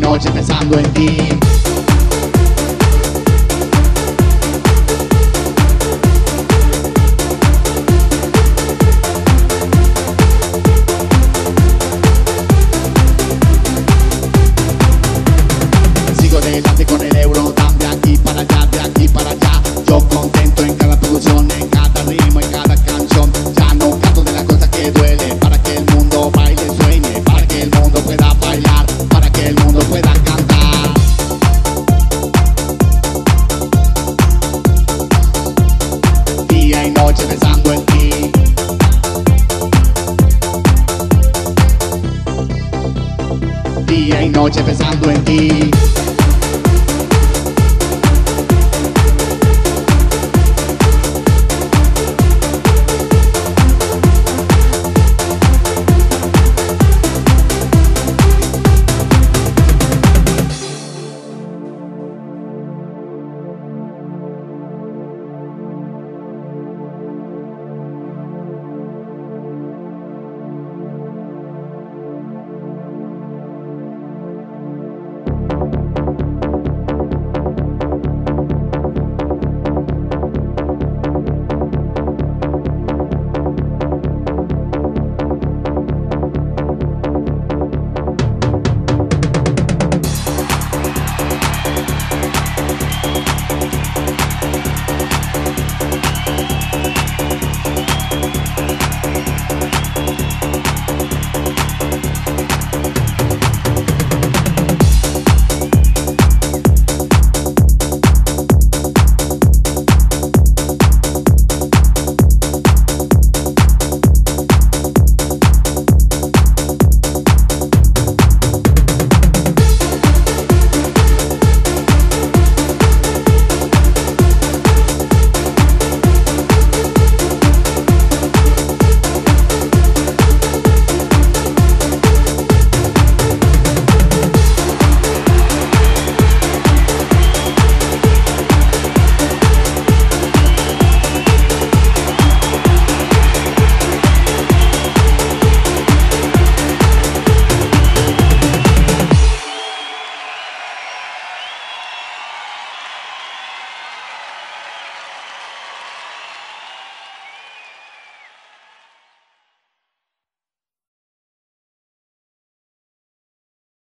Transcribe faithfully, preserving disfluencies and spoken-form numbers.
noche pensando en ti. Sigo adelante con el euro, dan de aquí para allá, de aquí para allá. Yo contento en cada producción, en cada ritmo, en cada canción. Ya no canto de las cosas que duele, para que el mundo baile, sueñe, para que el mundo pueda bailar, para que el mundo pueda cantar. Día y noche pensando en ti. Día y noche pensando en ti.